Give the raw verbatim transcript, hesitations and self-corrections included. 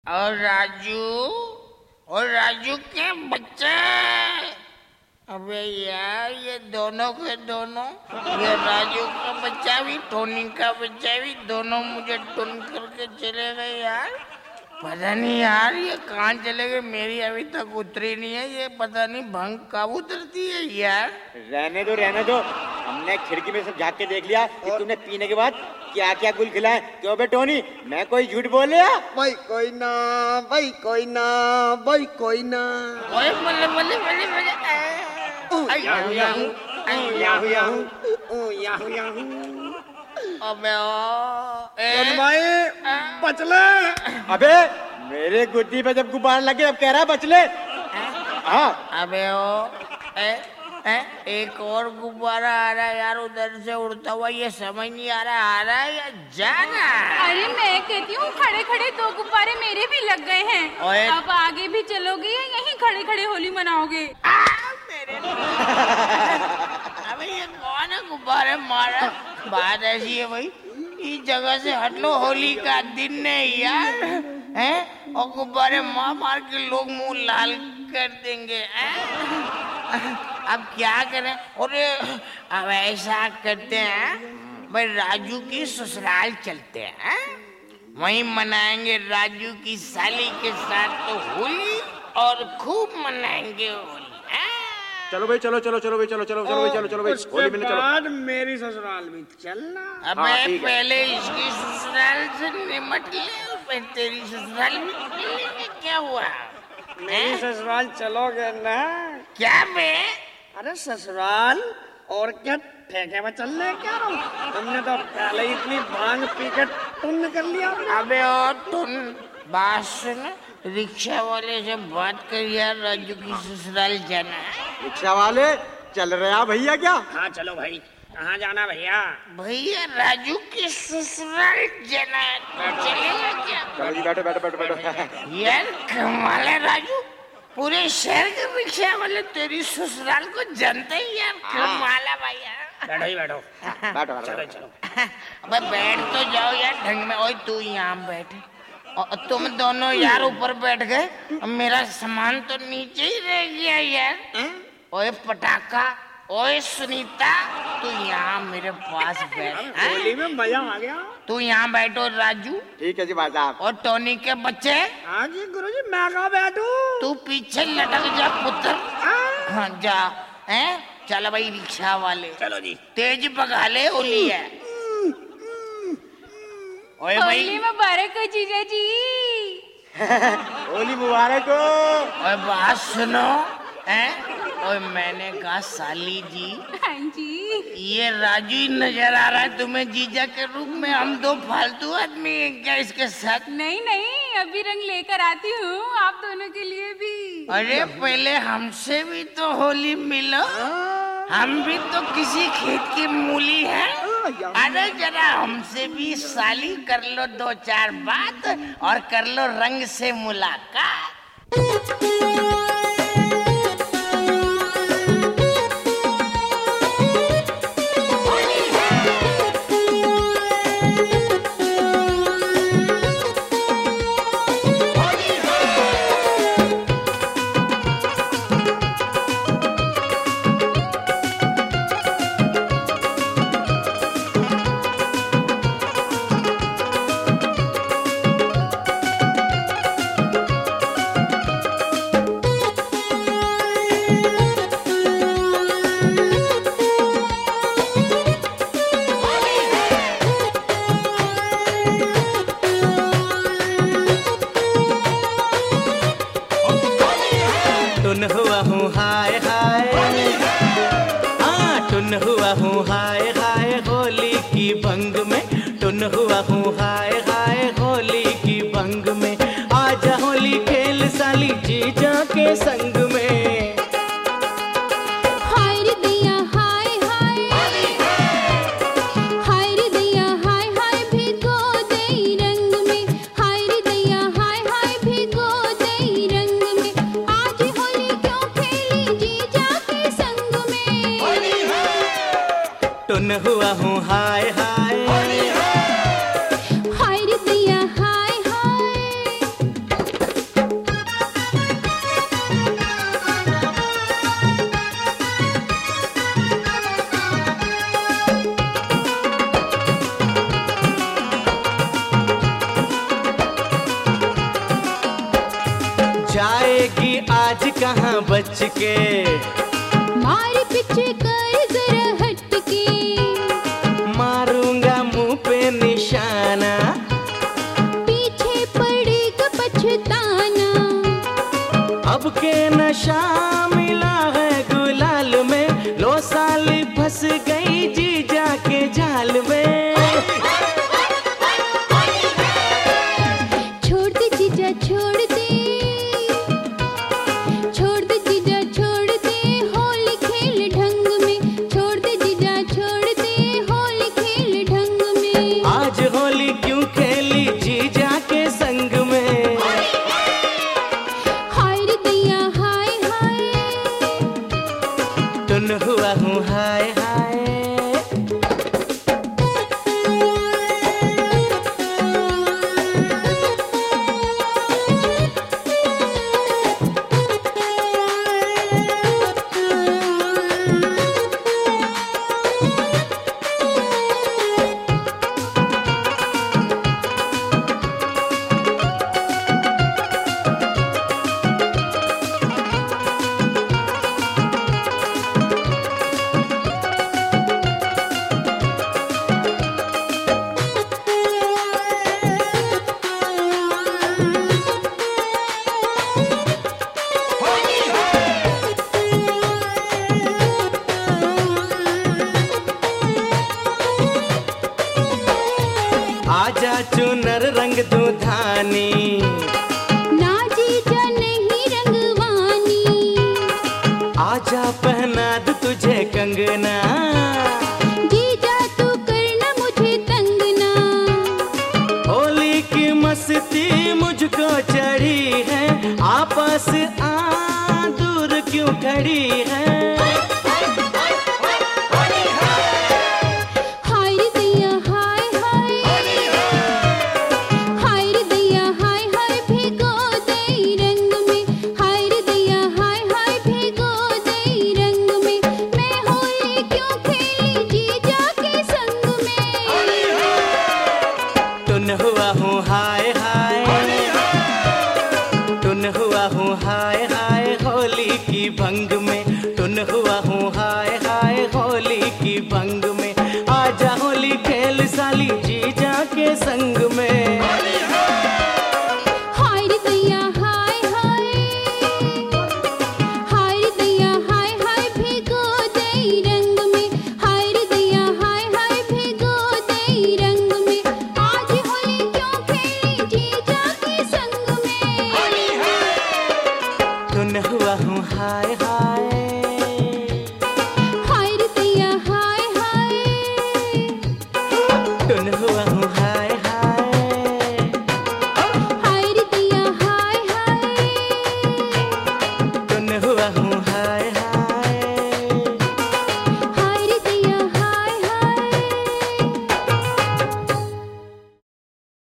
और राजू और राजू के बच्चे, अबे यार ये दोनों के दोनों, ये राजू का बच्चा भी टोनी का बच्चा भी दोनों मुझे टुन करके चले गए यार। पता नहीं यार ये कहाँ चले गए, मेरी अभी तक उतरी नहीं है, ये पता नहीं भंग कब उतरती है यार। रहने दो रहने दो, हमने खिड़की में सब झाँक के देख लिया कि तुमने पीने के बाद क्या क्या गुल खिलाए। क्यों बे टोनी, मैं कोई झूठ बोल लिया? भाई कोई ना, भाई कोई ना, भाई कोई ना। ओए बल्ले बल्ले बल्ले बल्ले, yahoo yahoo yahoo yahoo yahoo yahoo. अबे ओ टोन भाई बच ले। अबे मेरे गुद्दी पे जब गुब्बारा लगे अब कह रहा है बच ले। हाँ अबे ओ ए, ए, एक और गुब्बारा आ रहा है यार उधर से उड़ता हुआ, ये समझ नहीं आ रहा आ रहा है या जा रहा है। अरे मैं कहती हूँ खड़े खड़े दो गुब्बारे मेरे भी लग गए हैं। अब आगे भी चलोगे या यहीं खड़े खड़े होली मनाओगे? मेरे अबे ये कौन है गुब्बारे मारा? बात ऐसी है भाई, इस जगह से हट लो, होली का दिन नहीं यार हैं, और गुब्बारे मार मार के लोग मुंह लाल कर देंगे हैं? अब क्या करें? अरे अब ऐसा करते हैं भाई, राजू की ससुराल चलते हैं, वहीं मनाएंगे राजू की साली के साथ तो होली, और खूब मनाएंगे होली। चलो भाई चलो चलो चलो भाई चलो चलो चलो भाई चलो चलो भाई होली में चलो। मेरी ससुराल में चलना। अबे हाँ, पहले इसकी ससुराल से निमट ले, फिर तेरी ससुराल में मिलेंगे। क्या हुआ? मेरी ससुराल चलोगे ना? क्या बे? अरे ससुराल और क्या ठेके में चल रहे क्या रहो? तुमने तो पहले इतनी भांग पी के टुन कर लिया। अबे और टुन बात सुन, रिक्शा वाले से बात कर यार, राजू की ससुराल जाना है। रिक्शा वाले चल रहे भैया क्या? हाँ चलो भाई। कहाँ जाना भैया? भैया राजू की ससुराल जाना है, तो चलेगा क्या? चलो जी बैठो बैठो बैठो बैठो। यार कमाल है राजू, पूरे शहर के रिक्शा वाले तेरी ससुराल को जानते ही यार, कमाल है भाई यार। बैठो ही बैठो बैठो चलो चलो। अबे बैठ तो जाओ यार ढंग में। ओए तू यहाँ बैठ, और तुम दोनों यार ऊपर बैठ गए, मेरा सामान तो नीचे ही रह गया यार। ओए पटाखा, ओए सुनीता, तू यहाँ मेरे पास बैठ। होली में मजा आ गया। तू यहाँ बैठो राजू। ठीक है जी भाई साहब। और टोनी के बच्चे? हाँ जी गुरुजी, मैं कहाँ बैठूं? तू पीछे लटक जा पुत्र। हाँ जा। हैं चल भाई रिक्शा वाले, चलो जी। तेज भगा ले, होली है। ओए भाई होली मुबारक हो जीजा जी। होली मुबारक हो। ओए बात सुनो हैं, ओए मैंने कहा साली जी। हाँ जी। ये राजू ही नजर आ रहा है तुम्हें जीजा के रूप में? हम दो फालतू आदमी हैं क्या इसके साथ? नहीं नहीं, अभी रंग लेकर आती हूँ आप दोनों के लिए भी। अरे पहले हमसे भी तो होली मिलो, हम भी तो किसी खेत की मूली हैं। अरे जरा हमसे भी साली कर लो दो चार बात, और कर लो रंग से मुलाकात। टुन हुआ हूँ हाय हाय, हाँ टुन हुआ हूँ हाय हाय होली की भंग में। टुन हुआ हूँ हाय हाय होली की भंग में। आजा होली खेल साली जीजा के संग में। हाय रे दैया हाय हाय, हाय रे दैया हाय हाय भिगो दे रंग में। हाय रे दैया हाय हाय भिगो दे रंग में। आज होली क्यों खेली जीजा के संग में। टुन हुआ हूँ हाय हाय, हाय रे दैया हाय हाय। जाएगी आज कहाँ बच के, मार पीछे कर जरा हट के, मारूंगा मुंह पे निशाना, पीछे पड़ेगा पछताना। अब के नशा मिला है गुलाल में, लो साली फंस गई जीजा के जाल में। छोड़ दे जीजा छोड़ दे, छोड़ दे जीजा छोड़ दे, होली खेल ढंग में। छोड़ दे जीजा छोड़ दे, होली खेल ढंग में। आज होली क्यों खेली जीजा के संग में। हाय रे दैया हाय हाय, टुन हुआ हूँ हाय हाय। आजा चुनर रंग दूं धानी, ना जीजा नहीं रंगवानी। आजा पहना दूं तुझे कंगना, जीजा तू करना मुझे तंग ना। होली की मस्ती मुझको चढ़ी है, आपस आ दूर क्यों खड़ी है।